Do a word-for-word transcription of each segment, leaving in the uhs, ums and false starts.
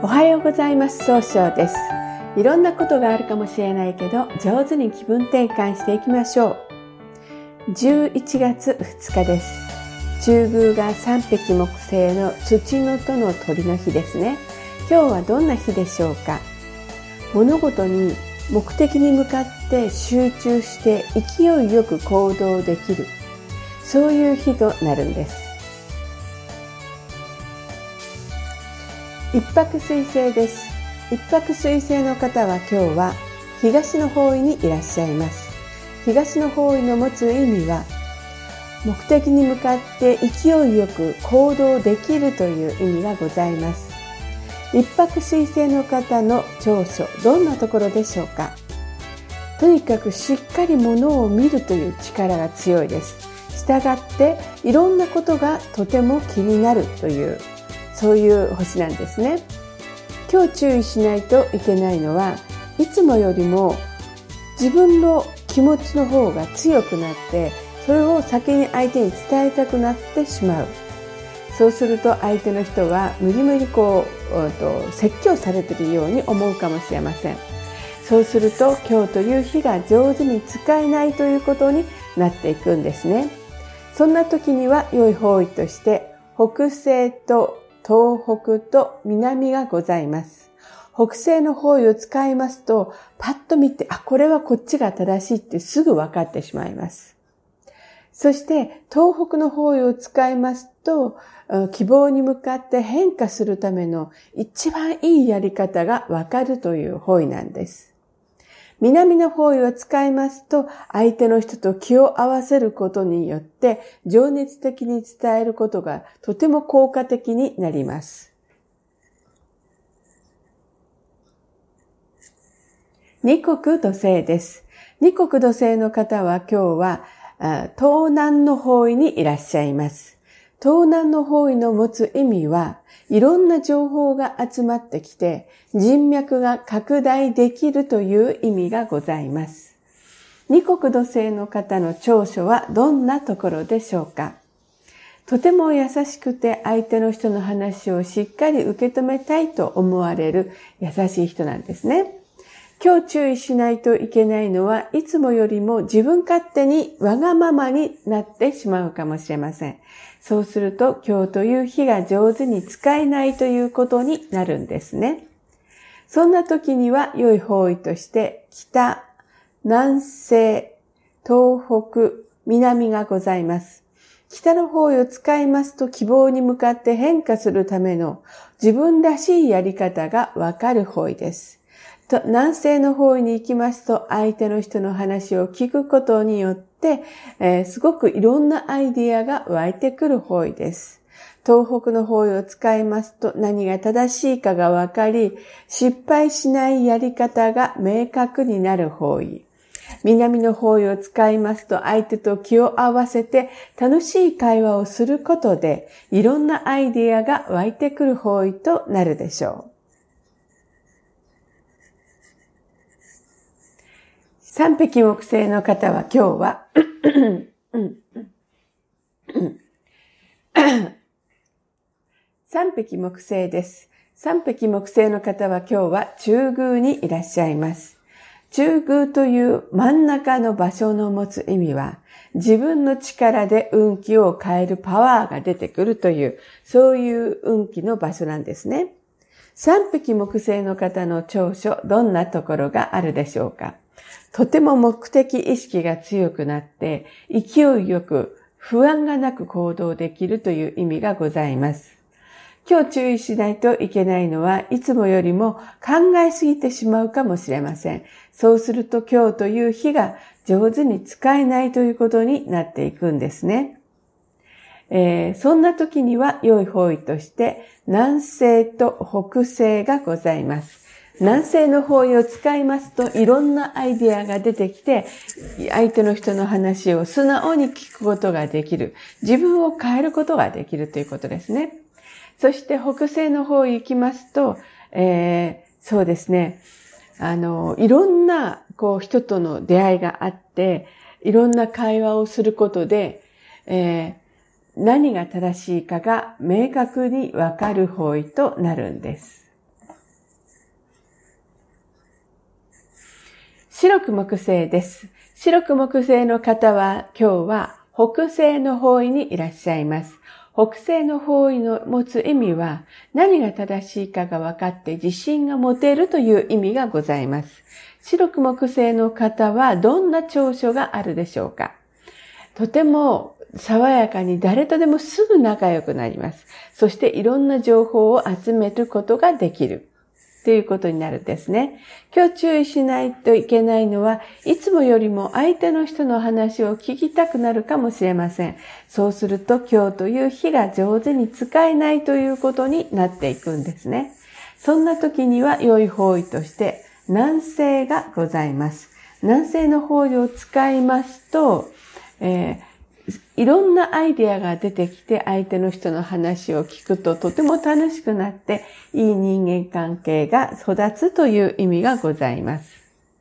はようございます。総称です。いろんなことがあるかもしれないけど、上手に気分転換していきましょう。じゅういちがつふつかです。中宮が三匹木星の土のとの鳥の日ですね。今日はどんな日でしょうか。物事に目的に向かって集中して勢いよく行動できる、そういう日となるんです。一泊水星です。一泊水星の方は今日は東の方位にいらっしゃいます。東の方位の持つ意味は、目的に向かって勢いよく行動できるという意味がございます。一泊水星の方の長所、どんなところでしょうか。とにかくしっかりものを見るという力が強いです。したがっていろんなことがとても気になるという、そういう星なんですね。今日注意しないといけないのは、いつもよりも自分の気持ちの方が強くなって、それを先に相手に伝えたくなってしまう。そうすると相手の人は無理無理こう説教されているように思うかもしれません。そうすると今日という日が上手に使えないということになっていくんですね。そんな時には良い方位として北西と東北と南がございます。北西の方位を使いますと、パッと見て、あ、これはこっちが正しいってすぐ分かってしまいます。そして東北の方位を使いますと、希望に向かって変化するための一番いいやり方が分かるという方位なんです。南の方位を使いますと、相手の人と気を合わせることによって情熱的に伝えることがとても効果的になります。二国土星です。二国土星の方は今日は東南の方位にいらっしゃいます。東南の方位の持つ意味は、いろんな情報が集まってきて、人脈が拡大できるという意味がございます。二国土星の方の長所はどんなところでしょうか。とても優しくて相手の人の話をしっかり受け止めたいと思われる優しい人なんですね。今日注意しないといけないのは、いつもよりも自分勝手にわがままになってしまうかもしれません。そうすると今日という日が上手に使えないということになるんですね。そんな時には良い方位として北、南西、東北、南がございます。北の方位を使いますと、希望に向かって変化するための自分らしいやり方がわかる方位です。と南西の方位に行きますと、相手の人の話を聞くことによって、えー、すごくいろんなアイディアが湧いてくる方位です。東北の方位を使いますと、何が正しいかがわかり、失敗しないやり方が明確になる方位。南の方位を使いますと、相手と気を合わせて楽しい会話をすることで、いろんなアイディアが湧いてくる方位となるでしょう。三匹木星の方は今日は三匹木星です。三匹木星の方は今日は中宮にいらっしゃいます。中宮という真ん中の場所の持つ意味は、自分の力で運気を変えるパワーが出てくるという、そういう運気の場所なんですね。三匹木星の方の長所、どんなところがあるでしょうか。とても目的意識が強くなって、勢いよく不安がなく行動できるという意味がございます。今日注意しないといけないのは、いつもよりも考えすぎてしまうかもしれません。そうすると今日という日が上手に使えないということになっていくんですね。えー、そんな時には良い方位として南西と北西がございます。南西の方位を使いますと、いろんなアイデアが出てきて、相手の人の話を素直に聞くことができる。自分を変えることができるということですね。そして北西の方へ行きますと、えー、そうですね、あの、いろんな、こう、人との出会いがあって、いろんな会話をすることで、えー、何が正しいかが明確にわかる方位となるんです。 白く木星です。白く木星の方は今日は北西の方位にいらっしゃいます。北西の方位の持つ意味は何が正しいかが分かって自信が持てるという意味がございます。白く木星の方はどんな長所があるでしょうか？とても爽やかに誰とでもすぐ仲良くなります。そしていろんな情報を集めることができるということになるんですね。今日注意しないといけないのは、いつもよりも相手の人の話を聞きたくなるかもしれません。そうすると今日という日が上手に使えないということになっていくんですね。そんな時には良い方位として南西がございます。南西の方位を使いますと、えーいろんなアイデアが出てきて相手の人の話を聞くととても楽しくなっていい人間関係が育つという意味がございます。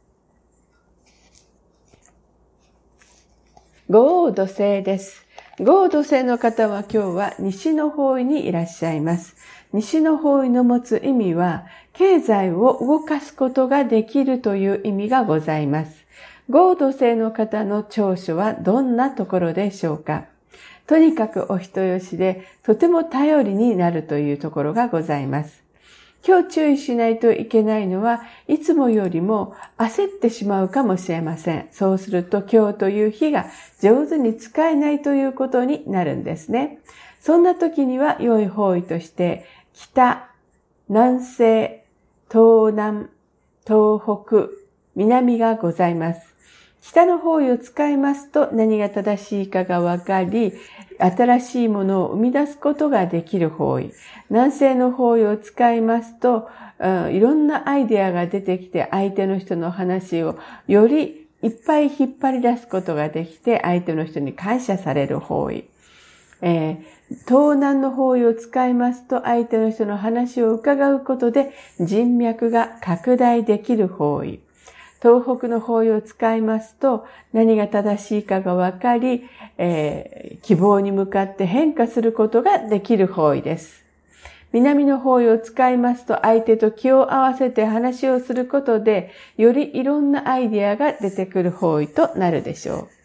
五黄土星です。五黄土星の方は今日は西の方位にいらっしゃいます。西の方位の持つ意味は経済を動かすことができるという意味がございます。五黄土星の方の長所はどんなところでしょうか？とにかくお人よしでとても頼りになるというところがございます。今日注意しないといけないのはいつもよりも焦ってしまうかもしれません。そうすると今日という日が上手に使えないということになるんですね。そんな時には良い方位として北、南西、東南、東北、南がございます。北の方位を使いますと何が正しいかがわかり、新しいものを生み出すことができる方位。南西の方位を使いますと、うん、いろんなアイデアが出てきて相手の人の話をよりいっぱい引っ張り出すことができて相手の人に感謝される方位。えー、東南の方位を使いますと相手の人の話を伺うことで人脈が拡大できる方位。東北の方位を使いますと何が正しいかがわかり、えー、希望に向かって変化することができる方位です。南の方位を使いますと相手と気を合わせて話をすることでよりいろんなアイデアが出てくる方位となるでしょう。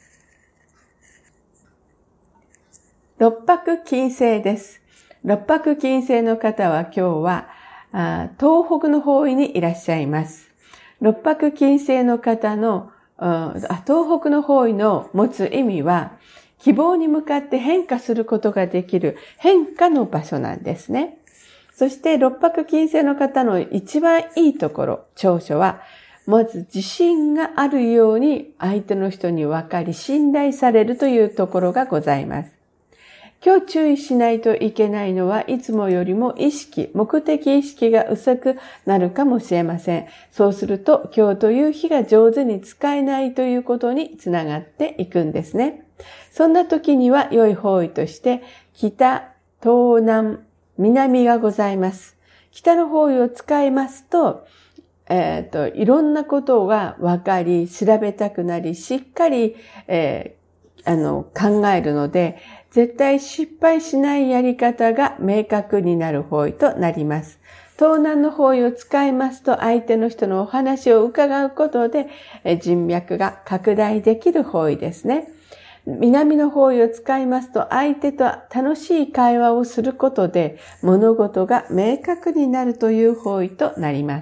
六白金星です。六白金星の方は今日はあ東北の方位にいらっしゃいます。六白金星の方の東北の方位の持つ意味は希望に向かって変化することができる変化の場所なんですね。そして六白金星の方の一番いいところ、長所はまず自信があるように相手の人に分かり信頼されるというところがございます。今日注意しないといけないのはいつもよりも意識、目的意識が薄くなるかもしれません。そうすると今日という日が上手に使えないということにつながっていくんですね。そんな時には良い方位として北、東南、南がございます。北の方位を使いますと、えっと、いろんなことが分かり、調べたくなり、しっかり、えー、あの、考えるので、絶対失敗しないやり方が明確になる方位となります。東南の方位を使いますと相手の人のお話を伺うことで人脈が拡大できる方位ですね。南の方位を使いますと相手と楽しい会話をすることで物事が明確になるという方位となります。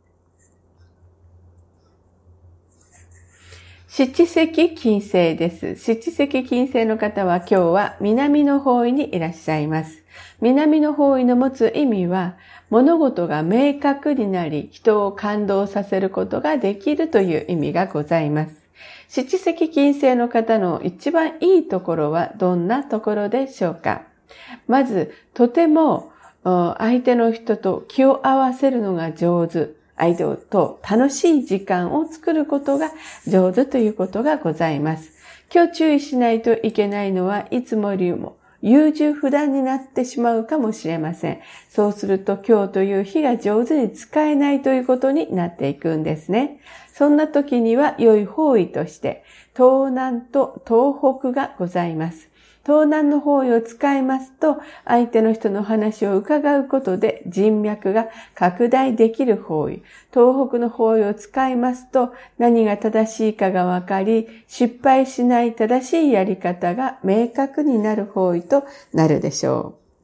七石金星です。七石金星の方は今日は南の方位にいらっしゃいます。南の方位の持つ意味は物事が明確になり人を感動させることができるという意味がございます。七石金星の方の一番いいところはどんなところでしょうか？まず、とても相手の人と気を合わせるのが上手。相手と楽しい時間を作ることが上手ということがございます。今日注意しないといけないのはいつもよりも優柔不断になってしまうかもしれません。そうすると今日という日が上手に使えないということになっていくんですね。そんな時には良い方位として東南と東北がございます。 東南の方位を使いますと、相手の人の話を伺うことで人脈が拡大できる方位。東北の方位を使いますと、何が正しいかがわかり、失敗しない正しいやり方が明確になる方位となるでしょう。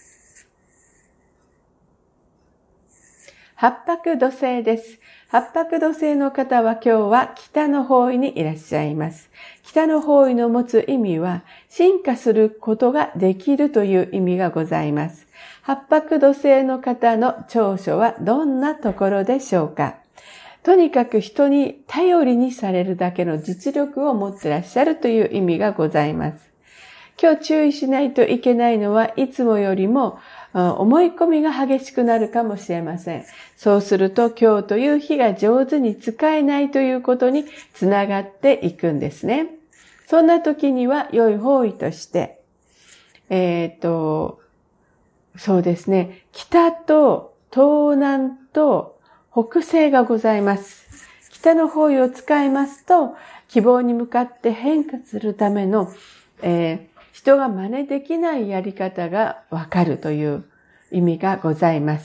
八白土星です。八白土星の方は今日は北の方位にいらっしゃいます。北の方位の持つ意味は進化することができるという意味がございます。八白土星の方の長所はどんなところでしょうか。とにかく人に頼りにされるだけの実力を持ってらっしゃるという意味がございます。今日注意しないといけないのはいつもよりも思い込みが激しくなるかもしれません。そうすると今日という日が上手に使えないということにつながっていくんですね。そんな時には良い方位として、えっと、そうですね、北と東南と北西がございます。北の方位を使いますと、希望に向かって変化するための、えー人が真似できないやり方がわかるという意味がございます。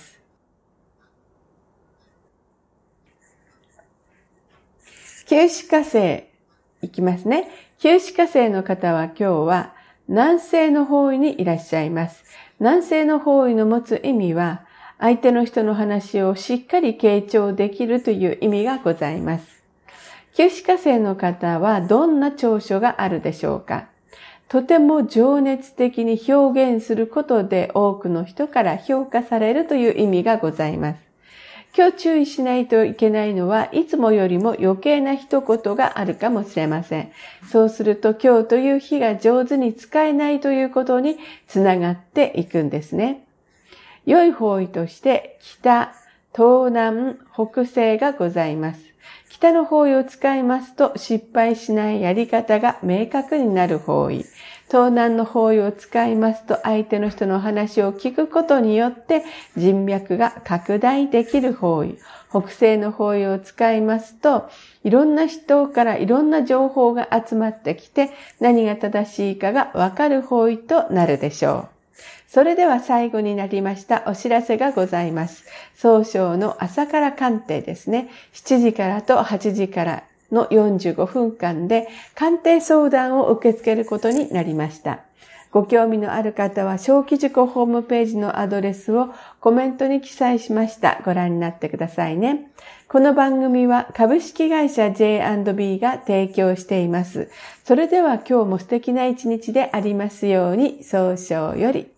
九死火星いきますね。九死火星の方は今日は南西の方位にいらっしゃいます。南西の方位の持つ意味は相手の人の話をしっかり傾聴できるという意味がございます。九死火星の方はどんな長所があるでしょうか。とても情熱的に表現することで多くの人から評価されるという意味がございます。今日注意しないといけないのはいつもよりも余計な一言があるかもしれません。そうすると今日という日が上手に使えないということにつながっていくんですね。良い方位として北、東南、北西がございます。北の方位を使いますと失敗しないやり方が明確になる方位。東南の方位を使いますと相手の人の話を聞くことによって人脈が拡大できる方位。北西の方位を使いますといろんな人からいろんな情報が集まってきて何が正しいかがわかる方位となるでしょう。それでは最後になりましたお知らせがございます。早朝の朝から鑑定ですね。しちじからとはちじからのよんじゅうごふんかんで鑑定相談を受け付けることになりました。ご興味のある方は小規塾ホームページのアドレスをコメントに記載しました。ご覧になってくださいね。この番組は株式会社 ジェイアンドビー が提供しています。それでは今日も素敵な一日でありますように、早々より。